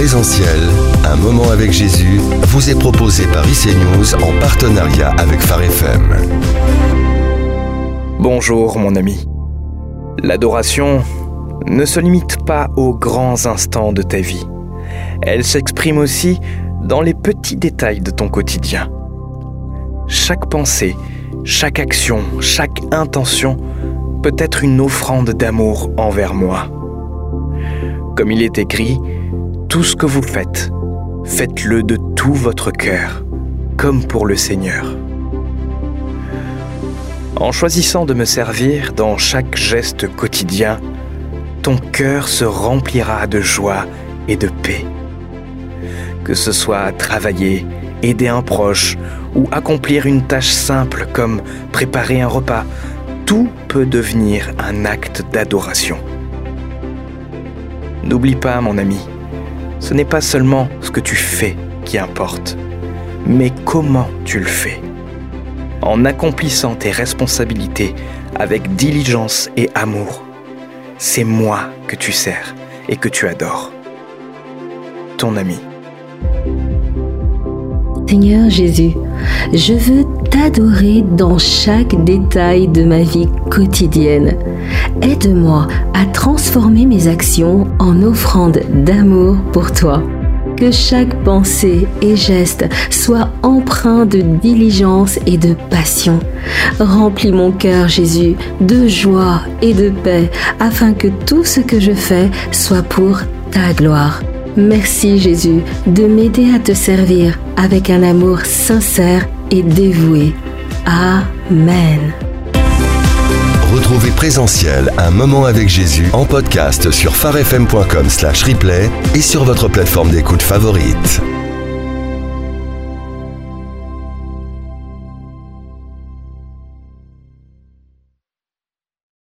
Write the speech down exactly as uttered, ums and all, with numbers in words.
Présentiel, un moment avec Jésus, vous est proposé par I C News en partenariat avec Phare F M. Bonjour mon ami. L'adoration ne se limite pas aux grands instants de ta vie. Elle s'exprime aussi dans les petits détails de ton quotidien. Chaque pensée, chaque action, chaque intention peut être une offrande d'amour envers moi. Comme il est écrit, tout ce que vous faites, faites-le de tout votre cœur, comme pour le Seigneur. En choisissant de me servir dans chaque geste quotidien, ton cœur se remplira de joie et de paix. Que ce soit travailler, aider un proche ou accomplir une tâche simple comme préparer un repas, tout peut devenir un acte d'adoration. N'oublie pas, mon ami, ce n'est pas seulement ce que tu fais qui importe, mais comment tu le fais. En accomplissant tes responsabilités avec diligence et amour, c'est moi que tu sers et que tu adores. Ton ami. Seigneur Jésus, je veux t'adorer dans chaque détail de ma vie quotidienne. Aide-moi à transformer mes actions en offrande d'amour pour toi. Que chaque pensée et geste soit empreint de diligence et de passion. Remplis mon cœur, Jésus, de joie et de paix, afin que tout ce que je fais soit pour ta gloire. Merci, Jésus, de m'aider à te servir avec un amour sincère et dévoué. Amen. Retrouvez Présentiel, un moment avec Jésus en podcast sur pharefm point com slash replay et sur votre plateforme d'écoute favorite.